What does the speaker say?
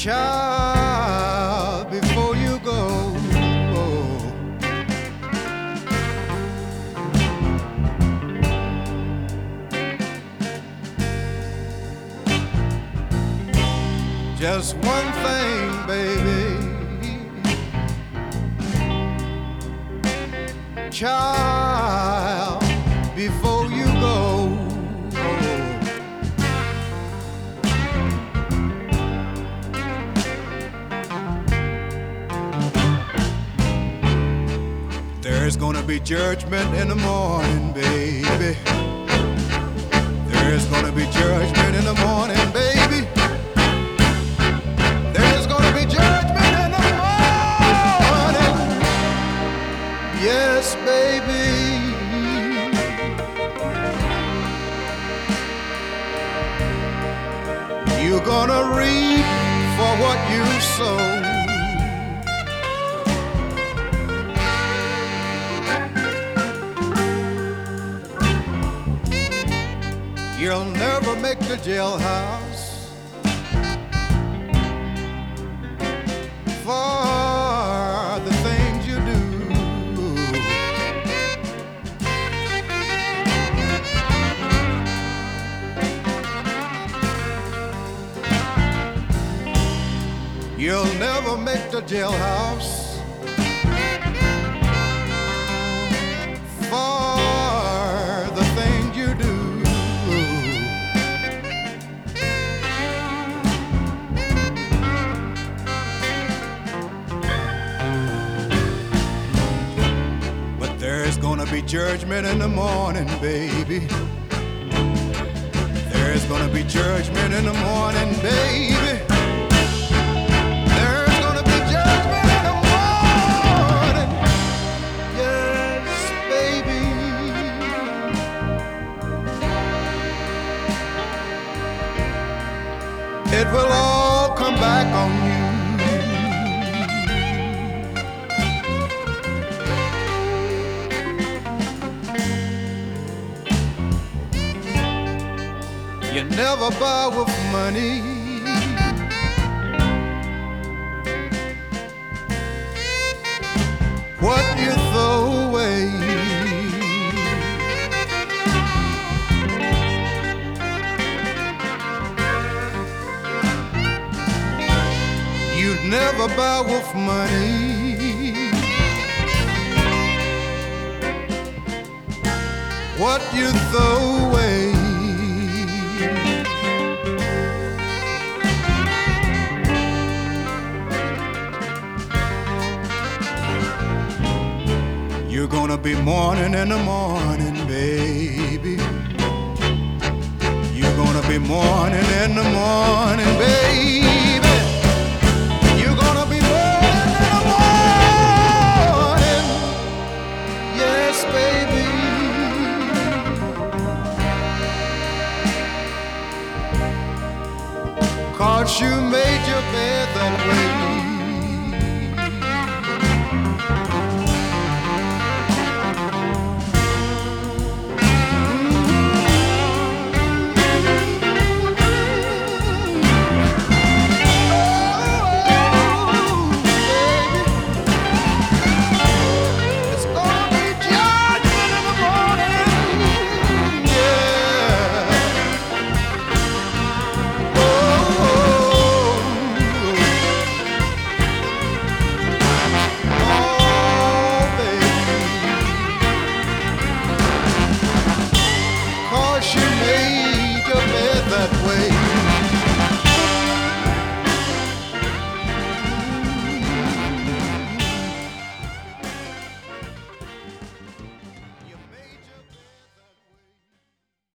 Child, before you go, just one thing, baby. Child, before you go, there's gonna be judgment in the morning, baby. There's gonna be judgment in the morning, baby. There's gonna be judgment in the morning. Yes, baby. You're gonna reap for what you sow. You'll never make the jailhouse for the things you do. You'll never make the jailhouse for the things you do. There's gonna be judgment in the morning, baby. There's gonna be judgment in the morning, baby. There's gonna be judgment in the morning. Yes, baby. It will all come back on you. You never buy with money. What you throw away. You never buy with money. What you throw away. You're gonna be mourning in the morning, baby. You're gonna be mourning in the morning, baby.